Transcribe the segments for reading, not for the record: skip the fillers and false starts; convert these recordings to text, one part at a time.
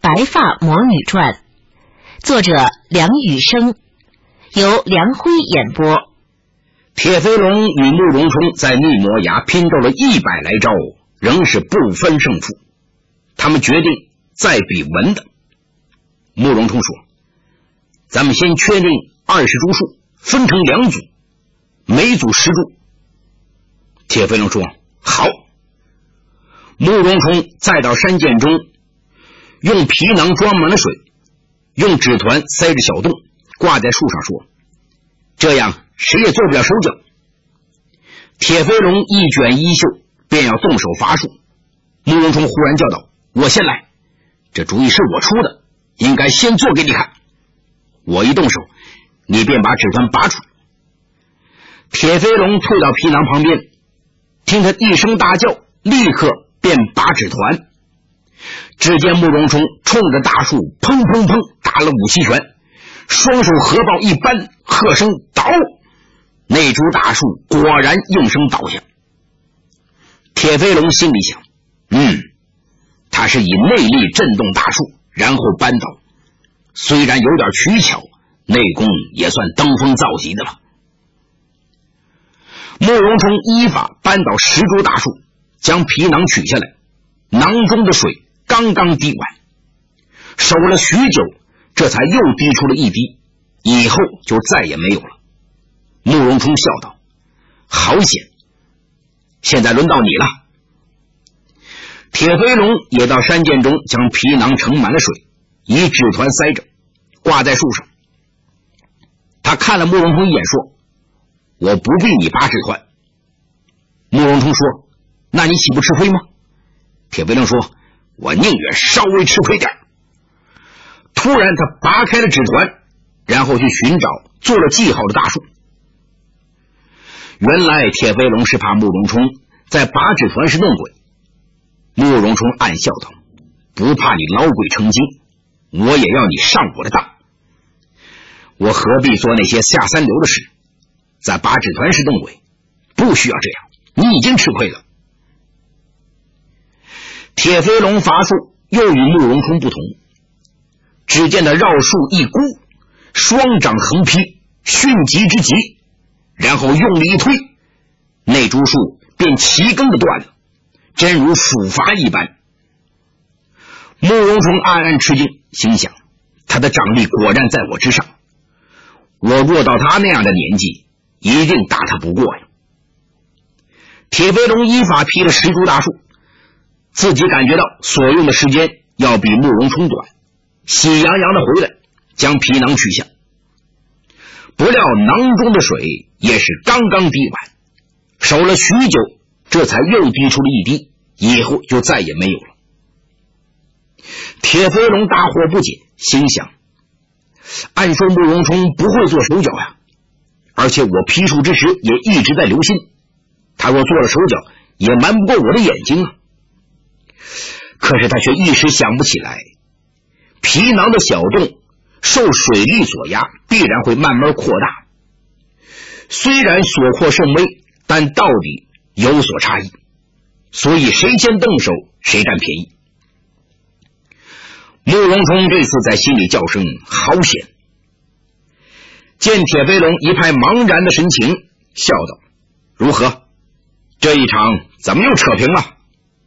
白发魔女传》，作者梁羽生，由梁辉演播。 铁飞龙与慕容冲在逆魔崖拼斗了100来招，仍是不分胜负。他们决定再比文的。慕容冲说：“咱们先确定20株树，分成2组，每组10株。”铁飞龙说：“好。”慕容冲再到山涧中，用皮囊装满了水，用纸团塞着小洞，挂在树上说：“这样谁也做不了手脚。”铁飞龙一卷衣袖，便要动手伐树。慕容冲忽然叫道：“我先来，这主意是我出的，应该先做给你看。我一动手，你便把纸团拔出。”铁飞龙退到皮囊旁边，听他一声大叫，立刻便拔纸团。只见慕容冲冲着大树砰砰砰打了5、7拳，双手合抱一扳，喝声倒，那株大树果然应声倒下。铁飞龙心里想，他是以内力震动大树，然后扳倒，虽然有点取巧，内功也算登峰造极的了。慕容冲依法扳倒10株大树，将皮囊取下来，囊中的水刚刚滴完，守了许久，这才又滴出了1滴，以后就再也没有了。慕容冲笑道：“好险，现在轮到你了。”铁飞龙也到山涧中，将皮囊盛满了水，以纸团塞着，挂在树上。他看了慕容冲一眼，说：“我不必你拔纸团。”慕容冲说：“那你岂不吃亏吗？”铁飞龙说：“我宁愿稍微吃亏点。”突然他拔开了纸团，然后去寻找做了记号的大树。原来铁飞龙是怕慕容冲在拔纸团时弄鬼。慕容冲暗笑道：“不怕你老鬼成精，我也要你上我的当。我何必做那些下三流的事，在拔纸团时弄鬼？不需要这样，你已经吃亏了。”铁飞龙伐树又与慕容冲不同，只见他绕树一箍，双掌横劈，迅疾之极，然后用力一推，那株树便齐根的断了，真如斧伐一般。慕容冲暗暗吃惊，心想他的掌力果然在我之上，我若到他那样的年纪，一定打他不过呀。铁飞龙依法劈了10株大树，自己感觉到所用的时间要比慕容冲短，喜洋洋的回来，将皮囊取下。不料囊中的水也是刚刚滴完，守了许久，这才又滴出了1滴，以后就再也没有了。铁飞龙大惑不解，心想按说慕容冲不会做手脚呀，而且我劈树之时也一直在留心，他若做了手脚也瞒不过我的眼睛啊。可是他却一时想不起来，皮囊的小洞受水力所压，必然会慢慢扩大，虽然所扩甚微，但到底有所差异，所以谁先动手谁占便宜。慕容冲这次在心里叫声好险。见铁飞龙一派茫然的神情，笑道：“如何？这一场怎么又扯平了？”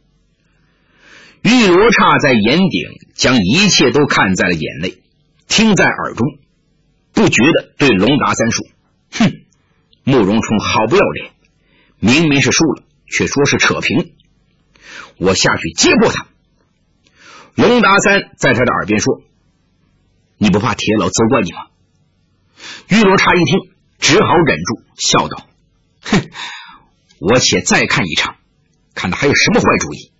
玉罗刹在眼顶，将一切都看在了眼内，听在耳中，不觉得对龙达三说：“哼，慕容冲好不要脸，明明是输了，却说是扯平，我下去揭破他。”龙达三在他的耳边说：“你不怕铁老责怪你吗？”玉罗刹一听，只好忍住，笑道：“哼，我且再看一场，看他还有什么坏主意。”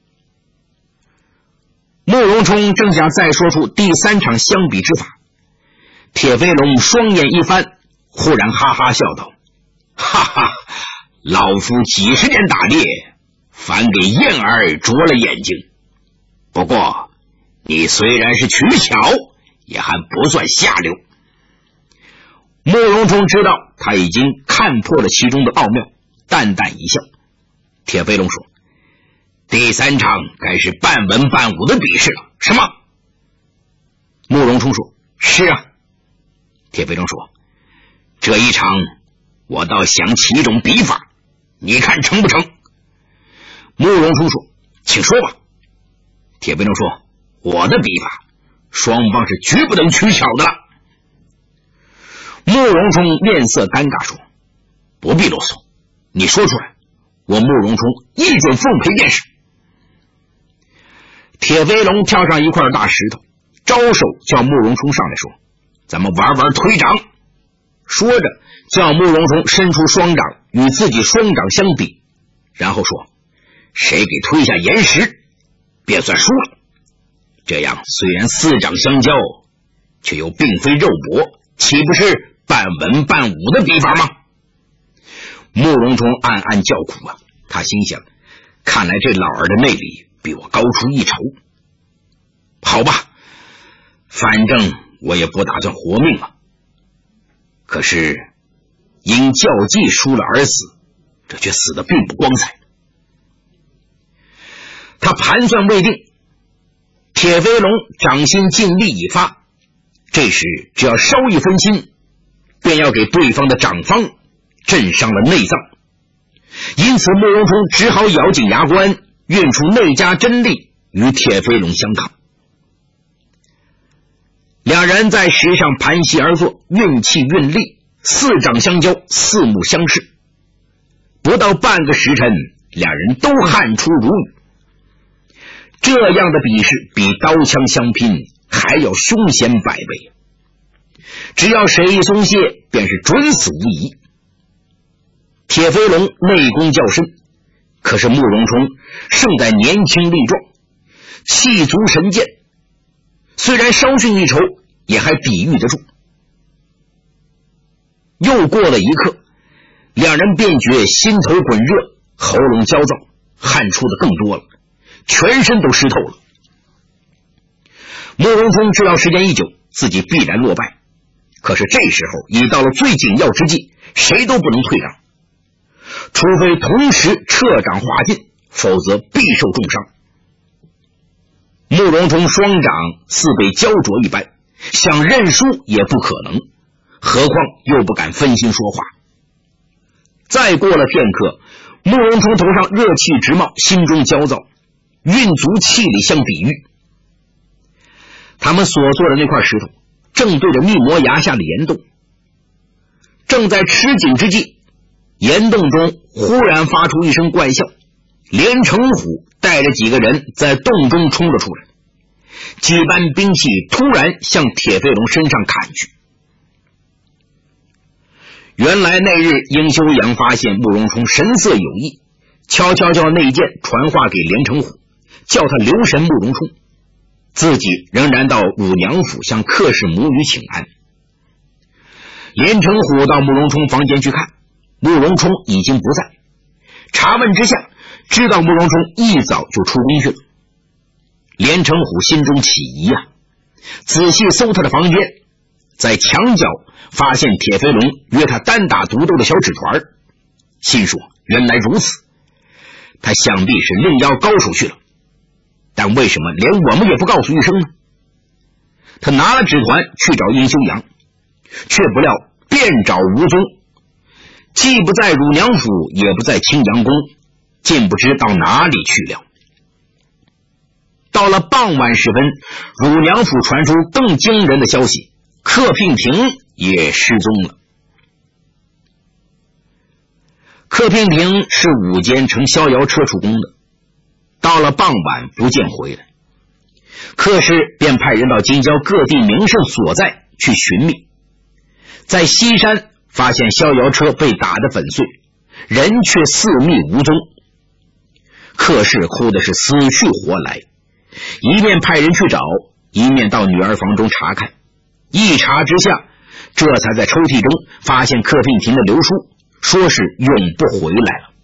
慕容冲正想再说出第3场相比之法，铁飞龙双眼一翻，忽然哈哈笑道：“哈哈，老夫几十年打猎，反给燕儿啄了眼睛。不过你虽然是取巧，也还不算下流。”慕容冲知道他已经看破了其中的奥妙，淡淡一笑。铁飞龙说：“第3场该是半文半武的比试了。”“什么？ 慕容冲说：“是啊。”铁飞龙说：“这一场我倒想起一种笔法，你看成不成？”慕容冲说：“请说吧。”铁飞龙说：“我的笔法，双方是绝不能取巧的了。”慕容冲面色尴尬说：“不必啰嗦，你说出来，我慕容冲一准奉陪便是。”铁飞龙跳上一块大石头，招手叫慕容冲上来说：“咱们玩玩推掌。”说着叫慕容冲伸出双掌与自己双掌相比，然后说：“谁给推下岩石便算输了。这样虽然四掌相交，却又并非肉搏，岂不是半文半武的笔法吗？”慕容冲暗暗叫苦啊，他心想，看来这老儿的内力比我高出一筹。好吧，反正我也不打算活命了。可是因较技输了而死，这却死得并不光彩。他盘算未定，铁飞龙掌心尽力已发，这时只要稍一分心，便要给对方的掌方震伤了内脏。因此慕容冲只好咬紧牙关，运出内家真力与铁飞龙相抗。两人在石上盘膝而坐，运气运力，四掌相交，四目相视。不到半个时辰，两人都汗出如雨。这样的比试比刀枪相拼还要凶险百倍，只要谁一松懈，便是准死无疑。铁飞龙内功较深，可是慕容冲胜在年轻力壮，气足神健，虽然稍逊一筹，也还抵御得住。又过了一刻，两人便觉心头滚热，喉咙焦躁，汗出的更多了，全身都湿透了。慕容冲知道时间一久，自己必然落败，可是这时候已到了最紧要之际，谁都不能退让，除非同时撤掌划进，否则必受重伤。慕容冲双掌似被焦灼一般，想认输也不可能，何况又不敢分心说话。再过了片刻，慕容冲头上热气直冒，心中焦躁，运足气力相抵御。他们所坐的那块石头正对着密魔崖下的岩洞，正在吃紧之际，岩洞中忽然发出一声怪笑，连城虎带着几个人在洞中冲了出来，几般兵器突然向铁飞龙身上砍去。原来那日殷修阳发现慕容冲神色有异，悄悄叫内剑传话给连城虎，叫他留神慕容冲，自己仍然到乳娘府向客氏母女请安。连城虎到慕容冲房间去看，慕容冲已经不在，查问之下知道慕容冲一早就出宫去了。连城虎心中起疑啊，仔细搜他的房间，在墙角发现铁飞龙约他单打独斗的小纸团，心说原来如此，他想必是另邀高手去了，但为什么连我们也不告诉一声呢？他拿了纸团去找殷修阳，却不料遍找无踪，既不在乳娘府，也不在青阳宫，竟不知到哪里去了。到了傍晚时分，乳娘府传出更惊人的消息，克聘亭也失踪了。克聘亭是午间乘逍遥车出宫的，到了傍晚不见回来，克氏便派人到京郊各地名胜所在去寻觅，在西山发现逍遥车被打得粉碎，人却四密无踪。克氏哭的是死去活来，一面派人去找，一面到女儿房中查看，一查之下，这才在抽屉中发现克聘亭的留书，说是永不回来了。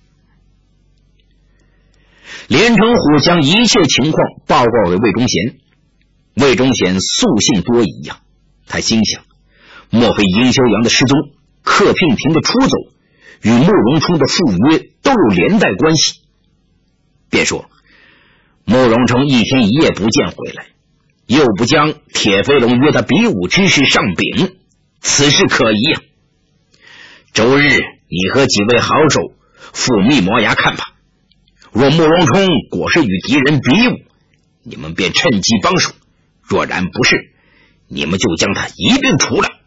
连城虎将一切情况报告给魏忠贤，魏忠贤素性多疑呀，他心想，莫非殷修阳的失踪、克聘亭的出走与慕容冲的赴约都有连带关系？便说慕容冲一天一夜不见回来， 又不将铁飞龙约他比武之事上禀，此事可疑啊。周日你和几位好手赴密磨崖看吧，若慕容冲果是与敌人比武，你们便趁机帮手，若然不是，你们就将他一并除了。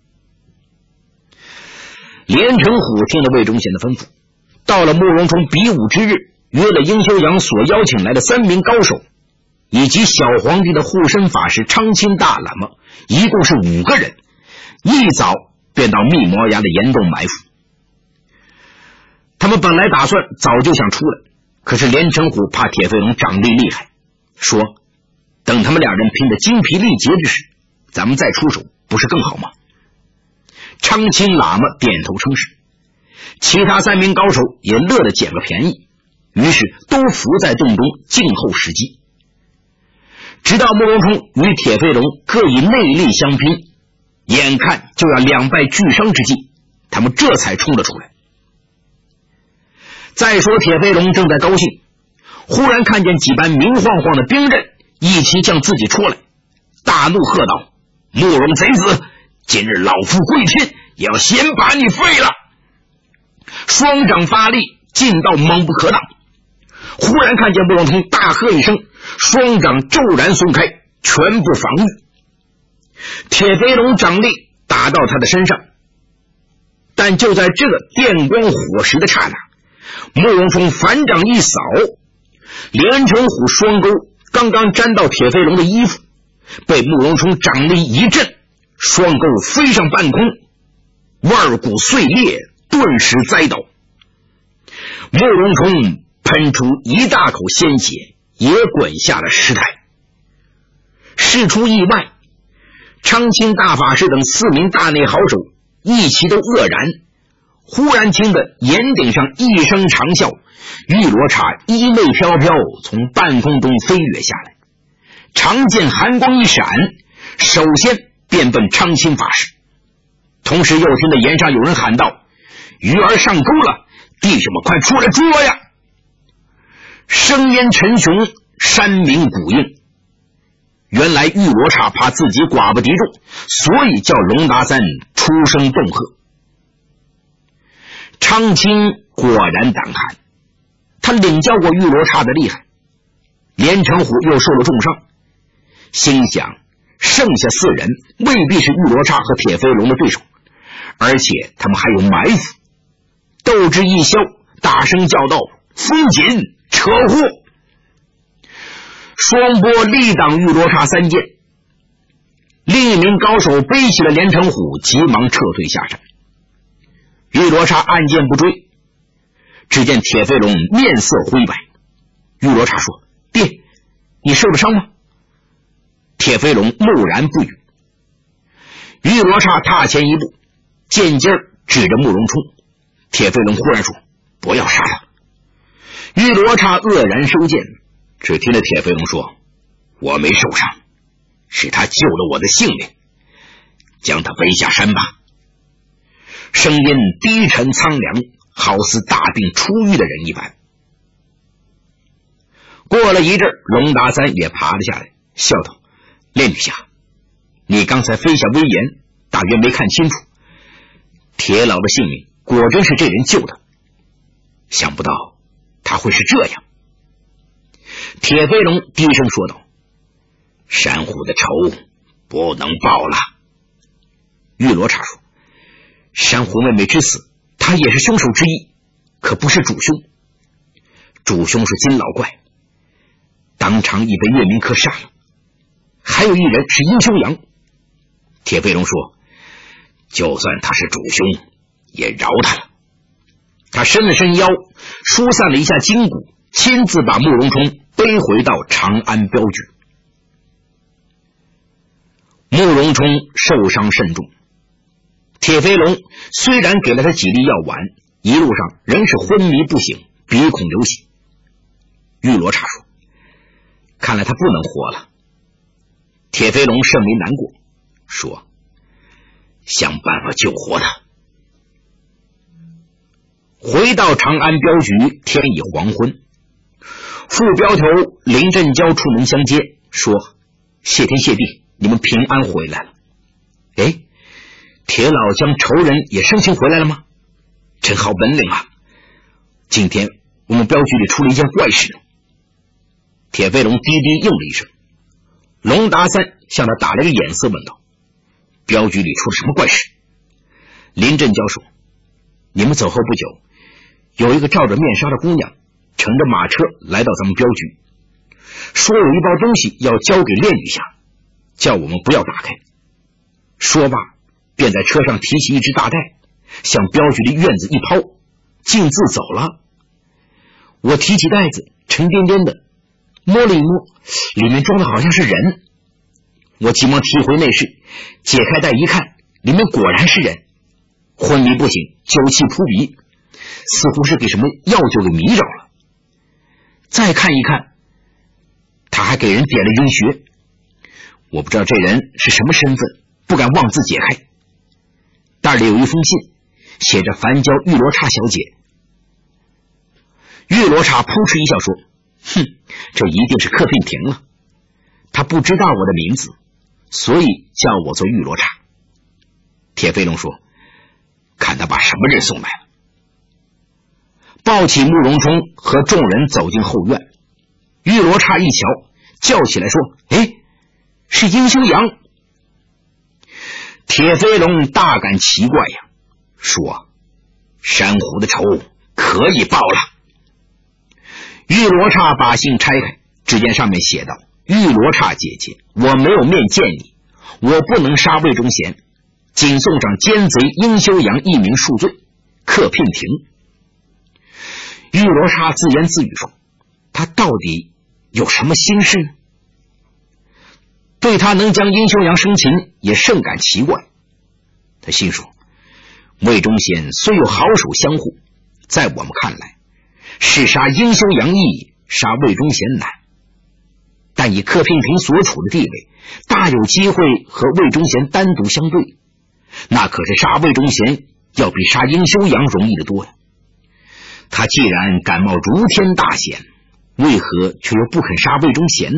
连城虎听了魏忠贤的吩咐，到了慕容冲比武之日，约了殷修阳所邀请来的3名高手，以及小皇帝的护身法师昌钦大喇嘛，一共是5个人，一早便到密磨崖的岩洞埋伏。他们本来打算早就想出来，可是连城虎怕铁飞龙掌力厉害，说等他们2人拼得精疲力竭之时，咱们再出手不是更好吗？昌钦喇嘛点头称是，其他3名高手也乐得捡个便宜，于是都伏在洞中静候时机。直到慕容冲与铁飞龙各以内力相拼，眼看就要2败俱伤之际，他们这才冲了出来。再说铁飞龙正在高兴，忽然看见几班明晃晃的兵刃一齐向自己戳来，大怒喝道：慕容贼子，今日老夫跪天也要先把你废了！双掌发力，劲道猛不可挡。忽然看见慕容冲大喝一声，双掌骤然松开，全部防御。铁飞龙掌力打到他的身上，但就在这个电光火石的刹那，慕容冲反掌一扫，连城虎双钩刚刚沾到铁飞龙的衣服，被慕容冲掌力一震，双钩飞上半空，腕骨碎裂，顿时栽倒。慕容冲喷出一大口鲜血，也滚下了石台。事出意外，昌钦大法师等4名大内好手一齐都愕然，忽然听得岩顶上一声长啸，玉罗刹衣袂飘飘从半空中飞跃下来，长剑寒光一闪，首先便奔昌钦法师。同时又听得岩上有人喊道：鱼儿上钩了，弟兄们快出来捉呀！声烟沉雄，山鸣谷应。原来玉罗刹怕自己寡不敌众，所以叫龙达三出声恫吓。昌钦果然胆寒，他领教过玉罗刹的厉害，连城虎又受了重伤，心想剩下4人未必是玉罗刹和铁飞龙的对手，而且他们还有埋伏。斗志一消，大声叫道：松紧，扯呼！双波力挡玉罗刹3剑，另一名高手背起了连城虎，急忙撤退下山。玉罗刹按剑不追，只见铁飞龙面色灰白。玉罗刹说：爹，你受了伤吗？铁飞龙木然不语。玉罗刹踏前一步，剑尖指着慕容冲。铁飞龙忽然说：不要杀他！玉罗刹愕然收剑，只听着铁飞龙说：我没受伤，是他救了我的性命，将他背下山吧。声音低沉苍凉，好似大病初愈的人一般。过了一阵，龙达三也爬了下来，笑道：练女侠，你刚才飞下危岩，大约没看清楚，铁老的性命果真是这人救的，想不到他会是这样。铁飞龙低声说道：山虎的仇不能报了。玉罗刹说：珊瑚妹妹之死，他也是凶手之一，可不是主凶。主凶是金老怪，当场已被岳明科杀了。还有一人是殷修阳。铁飞龙说：就算他是主凶，也饶他了。他伸了伸腰，疏散了一下筋骨，亲自把慕容冲背回到长安镖局。慕容冲受伤甚重，铁飞龙虽然给了他几粒药丸，一路上仍是昏迷不醒，鼻孔流血。玉罗刹说：看来他不能活了。铁飞龙甚为难过，说：想办法救活他。回到长安镖局，天已黄昏。副镖头林振交出门相接，说： 谢天谢地，你们平安回来了。哎，铁老将仇人也生擒回来了吗？真好本领啊！今天我们镖局里出了一件怪事。铁飞龙低低应了一声。龙达三向他打了个眼色，问道：镖局里出了什么怪事？林振交说：你们走后不久，有一个罩着面纱的姑娘乘着马车来到咱们镖局，说有一包东西要交给练女侠，叫我们不要打开。说罢便在车上提起一只大袋，向镖局的院子一抛，径自走了。我提起袋子，沉甸甸的，摸了一摸，里面装的好像是人。我急忙提回内室，解开袋一看，里面果然是人，昏迷不醒，酒气扑鼻，似乎是给什么药酒给迷扰了。再看一看，他还给人点了晕血。我不知道这人是什么身份，不敢妄自解开。袋里有一封信，写着樊娇玉罗刹小姐。玉罗刹扑哧一笑说：哼，这一定是柯聘亭了，他不知道我的名字，所以叫我做玉罗刹。铁飞龙说：看他把什么人送来了。抱起慕容冲和众人走进后院，玉罗刹一瞧，叫起来说：哎，是殷修阳。铁飞龙大感奇怪呀，说：珊瑚的仇可以报了。玉罗刹把信拆开，只见上面写道：玉罗刹姐姐，我没有面见你，我不能杀魏忠贤，仅送上奸贼殷修阳一名恕罪，柯聘亭。玉罗刹自言自语说：他到底有什么心事呢？对他能将殷修阳生擒也甚感奇怪。他心说：魏忠贤虽有好手相护，在我们看来是杀殷修阳易，杀魏忠贤难，但以柯聘亭所处的地位，大有机会和魏忠贤单独相对，那可是杀魏忠贤要比杀殷修阳容易得多呀。他既然敢冒如天大险，为何却又不肯杀魏忠贤呢？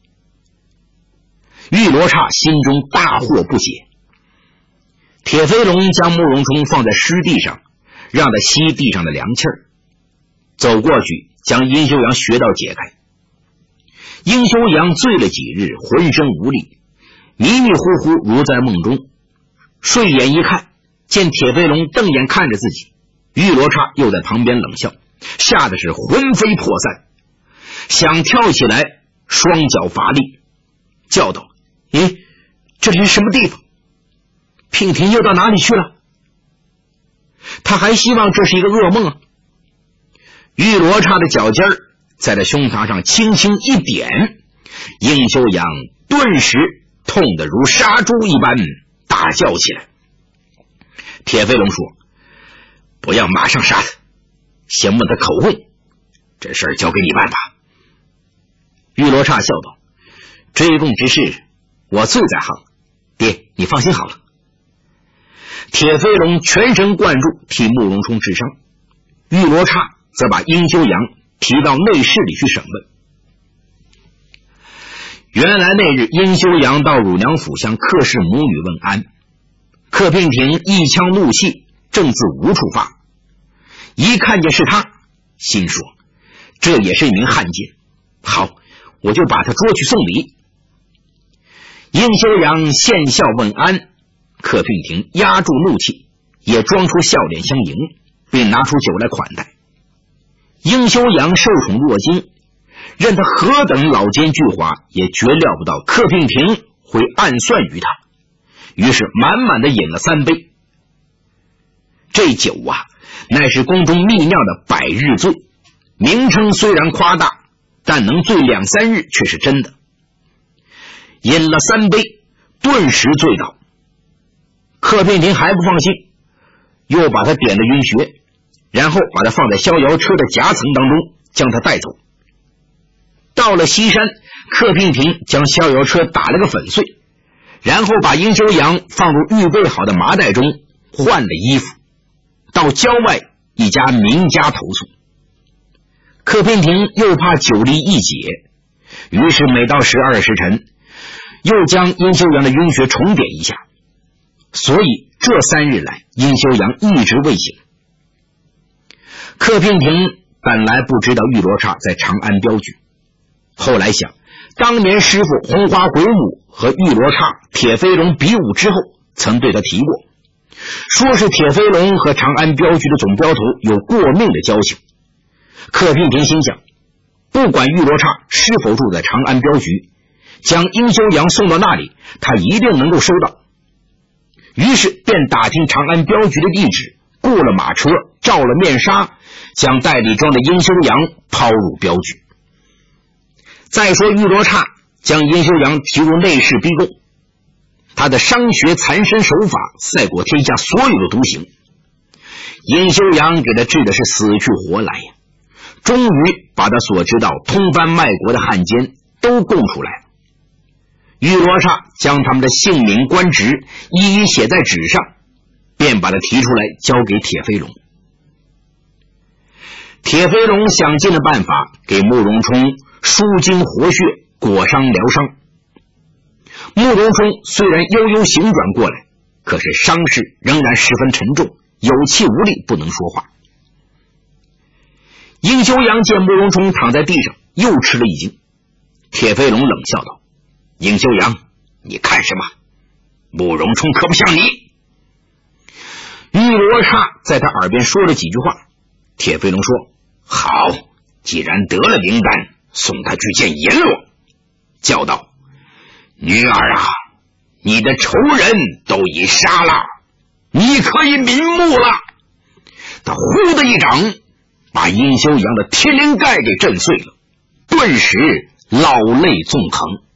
玉罗刹心中大惑不解。铁飞龙将慕容冲放在湿地上，让他吸地上的凉气儿，走过去将殷修阳穴道解开。殷修阳醉了几日，浑身无力，迷迷糊糊如在梦中，睡眼一看，见铁飞龙瞪眼看着自己，玉罗刹又在旁边冷笑，吓得是魂飞魄散，想跳起来，双脚乏力，叫道：咦，这里是什么地方？聘亭又到哪里去了？他还希望这是一个噩梦啊。玉罗刹的脚尖在他胸膛上轻轻一点，殷修阳顿时痛得如杀猪一般大叫起来。铁飞龙说：不要马上杀他，先问他口供，这事儿交给你办吧。玉罗刹笑道：追供之事我最在行，爹你放心好了。铁飞龙全神贯注替慕容冲治伤，玉罗刹则把殷修阳提到内室里去审问。原来那日殷修阳到乳娘府向柯氏母女问安，柯聘亭一腔怒气正自无处发，一看见是他，心说这也是一名汉奸，好，我就把他捉去送礼。殷修阳献笑问安，柯聘亭压住怒气，也装出笑脸相迎，并拿出酒来款待。殷修阳受宠若惊，任他何等老奸巨猾，也绝料不到柯聘亭会暗算于他，于是满满的饮了3杯。这酒啊，乃是宫中秘酿的百日醉，名称虽然夸大，但能醉2、3日却是真的。饮了3杯，顿时醉倒。柯聘亭还不放心，又把他点了晕血，然后把他放在逍遥车的夹层当中，将他带走。到了西山，柯聘亭将逍遥车打了个粉碎，然后把殷修阳放入预备好的麻袋中，换了衣服，到郊外一家名家投宿。柯聘亭又怕酒力一解，于是每到12时辰， 又将殷修阳的晕血重点一下，所以这3日来殷修阳一直未醒。柯平亭本来不知道玉罗刹在长安镖局，后来想当年师傅红花鬼母和玉罗刹铁飞龙比武之后曾对他提过，说是铁飞龙和长安镖局的总镖头有过命的交情。柯平亭心想，不管玉罗刹是否住在长安镖局，将殷修阳送到那里，他一定能够收到。于是便打听长安镖局的地址，雇了马车，罩了面纱，将袋里装的殷修阳抛入镖局。再说玉罗刹将殷修阳提入内室逼供，他的伤学残身手法赛过天下所有的独行，殷修阳给他治的是死去活来呀，终于把他所知道通番卖国的汉奸都供出来了。玉罗刹将他们的姓名官职一一写在纸上，便把他提出来交给铁飞龙。铁飞龙想尽了办法给慕容冲舒筋活血，裹伤疗伤。慕容冲虽然悠悠醒转过来，可是伤势仍然十分沉重，有气无力，不能说话。殷修阳见慕容冲躺在地上，又吃了一惊。铁飞龙冷笑道：殷修阳，你看什么？慕容冲可不像你。玉罗刹在他耳边说了几句话，铁飞龙说：好，既然得了灵丹，送他去见阎罗。叫道：女儿啊，你的仇人都已杀了，你可以瞑目了。他呼的一掌把殷修阳的天灵盖给震碎了，顿时老泪纵横。